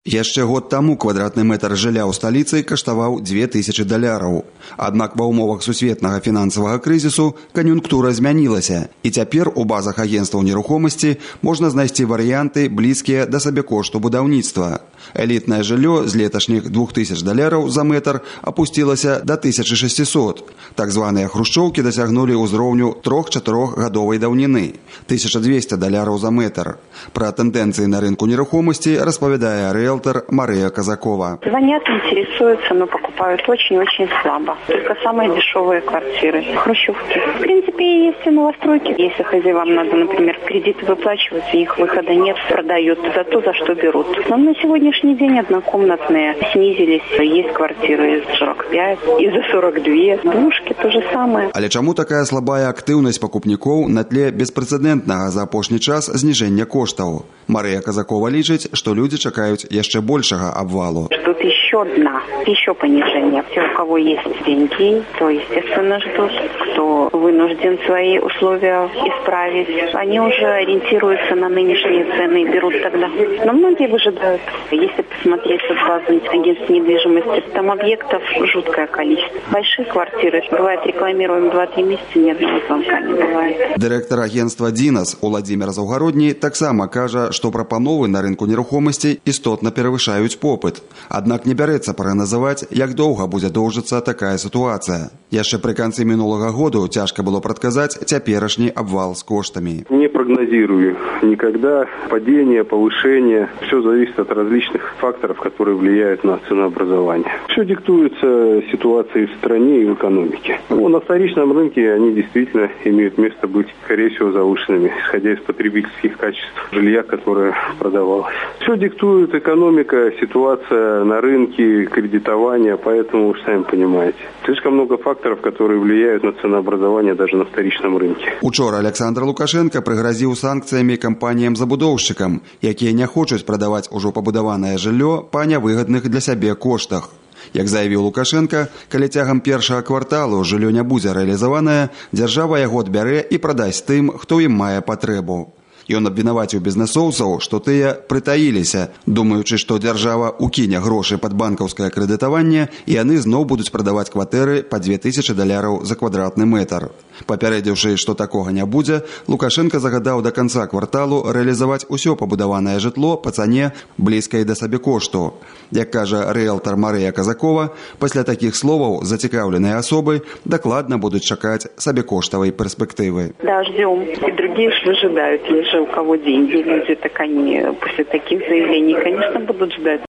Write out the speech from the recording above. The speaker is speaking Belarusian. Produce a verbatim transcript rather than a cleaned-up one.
Яшчэ год таму квадратны метр жылля ў сталіцы каштаваў дзве тысячы даляраў. Аднак ва ўмовах сусветнага фінансавага крызісу кан'юнктура змянілася, і цяпер у базах агенцтваў нерухомасці можна знайсці варыянты, блізкія да сабекошту будаўніцтва. Элітнае жыллё з леташніх двух тысяч даляраў за метр апусцілася да тысячы шасцісот. Так званыя хрушчоўкі дасягнулі ўзроўню трох-чатырохгадовай даўніны – тысяча дзвесце даляраў за метр. Пра тэндэнцыі на рынку нерухомасці распавядае риэлтор Мария Казакова. Звонят, интересуются, но покупают очень-очень слабо. Только самые дешевые квартиры, хрущевки. В принципе, есть и новостройки. Если хозяевам надо, например, кредиты выплачивать, их выхода нет, продают за то, за что берут. Но на сегодняшний день однокомнатные снизились. Есть квартиры за сорок пять и за сорок два. Двушки то же самое. Але чаму такая слабая актыўнасць пакупнікоў на тле беспрэцэдэнтнага за апошні час зніжэння коштаў? Мария Казакова лічыць, што людзі чакаюць яшчэ большага обвалу. Ждут еще дна, еще понижения. Все, у кого есть деньги, то, естественно, ждут. Кто вынужден свои условия исправить, они уже ориентируются на нынешние цены и берут тогда. Но многие выжидают. Если посмотреть в базу агентств недвижимости, там объектов жуткое количество. Большие квартиры, бывает, рекламируем два-три месяца, ни одного звонка не бывает. Директор агентства «Динас» Уладзімір Заўгародні таксама кажа, што прапановы на рынку нерухомасці істотна перавышаюць попыт. Аднак не бярэцца прагназаваць, як доўга будзе доўжыцца такая ситуация. Яшчэ пры канцы мінулага году цяжка было прадказаць цяперашні абвал з коштамі. Не прогнозирую никогда падение, повышение. Все зависит от различных факторов, которые влияют на ценообразование. Все диктуется ситуацией в стране и в экономике. Ну, на вторичном рынке они действительно имеют место быть, скорее всего, завышенными, исходя из потребительских качеств жилья, которое продавалось. Все диктует экономика, ситуация на рынке, кредитование, поэтому, вы сами понимаете, слишком много факторов, которые влияют на ценообразование даже на вторичном рынке. Учора Александр Лукашенко прыгразіў санкцыямі кампаніям-забудоўшчыкам, якія не хочуць прадаваць ужо пабудаванае жыллё па нявыгадных для сябе коштах. Як заявіў Лукашенко, калі цягам першага кварталу жыллё не будзе рэалізаванае, дзяржава яго адбярэ і прадасць тым, хто ім мае патрэбу. Ён абвінаваціў бізнэсоўцаў, што тыя прытаіліся, думаючы, што дзяржава укіне грошы пад банкаўскае крэдытаванне, і яны зноў будуць прадаваць кватэры па дзве тысячы даляраў за квадратны метр. Папярэдзіўшы, што такога не будзе, Лукашенко загадаў да канца кварталу рэалізаваць усё пабудаванае жытло па цане блізкай да сабекошту. Як кажа рыэлтар Мария Казакова, пасля такіх словаў зацікаўленыя асобы дакладна будуць чакаць сабекоштавай перспектывы. Да, ждем. И другие выжидают, лишь у кого деньги, люди, так они после таких заявлений, конечно, будут ждать.